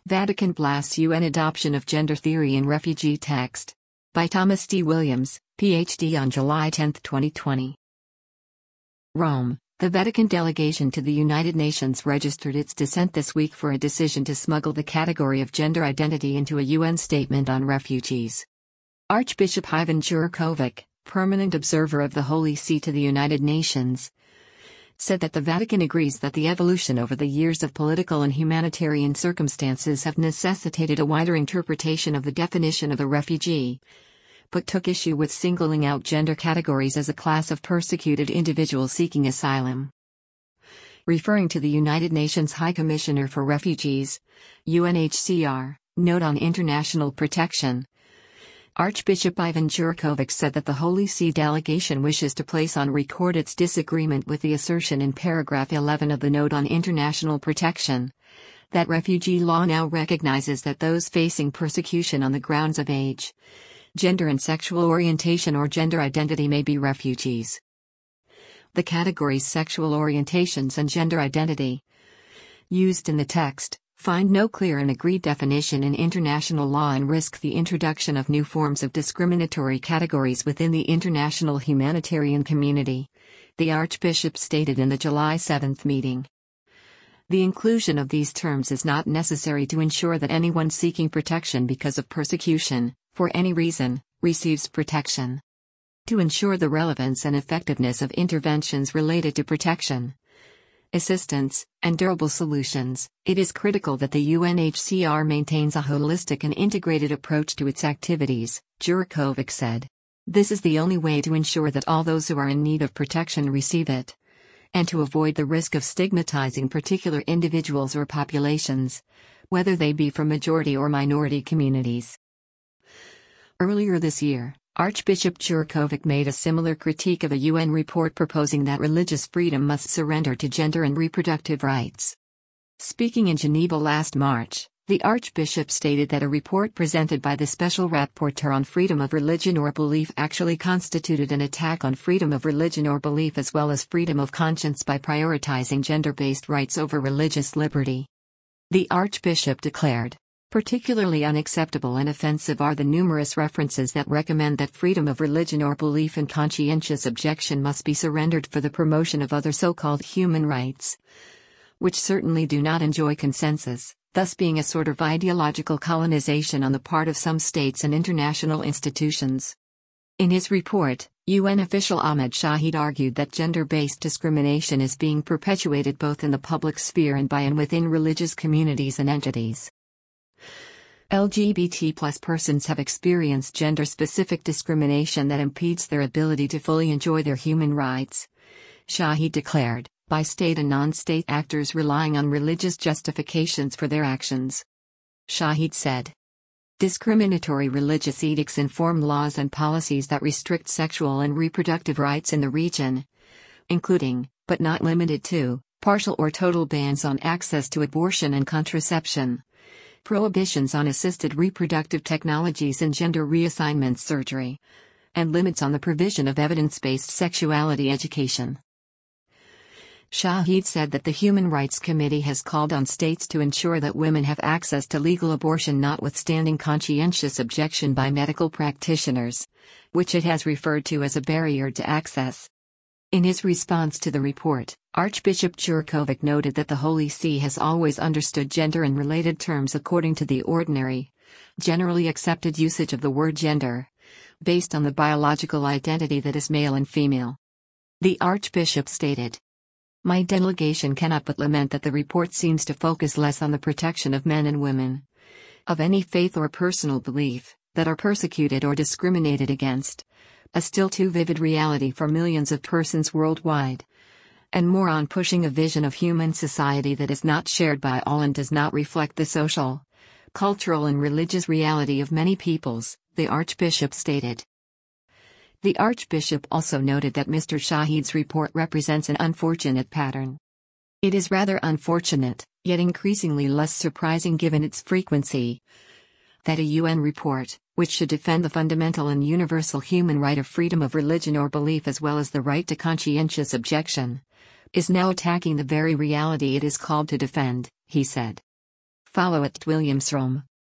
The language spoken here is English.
Vatican blasts UN adoption of gender theory in refugee text. By Thomas D. Williams, Ph.D. on July 10, 2020. Rome. The Vatican delegation to the United Nations registered its dissent this week for a decision to smuggle the category of gender identity into a UN statement on refugees. Archbishop Ivan Jurkovic, permanent observer of the Holy See to the United Nations, said that the Vatican agrees that the evolution over the years of political and humanitarian circumstances have necessitated a wider interpretation of the definition of a refugee, but took issue with singling out gender categories as a class of persecuted individuals seeking asylum. Referring to the United Nations High Commissioner for Refugees, UNHCR, note on international protection, Archbishop Ivan Jurkovic said that the Holy See delegation wishes to place on record its disagreement with the assertion in paragraph 11 of the Note on International Protection, that refugee law now recognizes that those facing persecution on the grounds of age, gender and sexual orientation or gender identity may be refugees. The categories sexual orientations and gender identity, used in the text, find no clear and agreed definition in international law and risk the introduction of new forms of discriminatory categories within the international humanitarian community, the Archbishop stated in the July 7 meeting. The inclusion of these terms is not necessary to ensure that anyone seeking protection because of persecution, for any reason, receives protection. To ensure the relevance and effectiveness of interventions related to protection, assistance, and durable solutions, it is critical that the UNHCR maintains a holistic and integrated approach to its activities, Jurkovic said. This is the only way to ensure that all those who are in need of protection receive it, and to avoid the risk of stigmatizing particular individuals or populations, whether they be from majority or minority communities. Earlier this year, Archbishop Jurkovic made a similar critique of a UN report proposing that religious freedom must surrender to gender and reproductive rights. Speaking in Geneva last March, the Archbishop stated that a report presented by the Special Rapporteur on freedom of religion or belief actually constituted an attack on freedom of religion or belief as well as freedom of conscience by prioritizing gender-based rights over religious liberty. The Archbishop declared, "Particularly unacceptable and offensive are the numerous references that recommend that freedom of religion or belief and conscientious objection must be surrendered for the promotion of other so-called human rights, which certainly do not enjoy consensus, thus being a sort of ideological colonization on the part of some states and international institutions." In his report, UN official Ahmed Shahid argued that gender-based discrimination is being perpetuated both in the public sphere and by and within religious communities and entities. LGBT+ persons have experienced gender-specific discrimination that impedes their ability to fully enjoy their human rights, Shahid declared, by state and non-state actors relying on religious justifications for their actions. Shahid said, "Discriminatory religious edicts inform laws and policies that restrict sexual and reproductive rights in the region, including, but not limited to, partial or total bans on access to abortion and contraception, prohibitions on assisted reproductive technologies and gender reassignment surgery, and limits on the provision of evidence-based sexuality education." Shahid said that the Human Rights Committee has called on states to ensure that women have access to legal abortion notwithstanding conscientious objection by medical practitioners, which it has referred to as a barrier to access. In his response to the report, Archbishop Jurkovic noted that the Holy See has always understood gender and related terms according to the ordinary, generally accepted usage of the word gender, based on the biological identity that is male and female. The Archbishop stated, "My delegation cannot but lament that the report seems to focus less on the protection of men and women, of any faith or personal belief, that are persecuted or discriminated against, a still too vivid reality for millions of persons worldwide, and more on pushing a vision of human society that is not shared by all and does not reflect the social, cultural and religious reality of many peoples," the Archbishop stated. The Archbishop also noted that Mr. Shahid's report represents an unfortunate pattern. It is rather unfortunate, yet increasingly less surprising given its frequency, that a UN report, which should defend the fundamental and universal human right of freedom of religion or belief as well as the right to conscientious objection, is now attacking the very reality it is called to defend, he said. Follow at Williams Rome.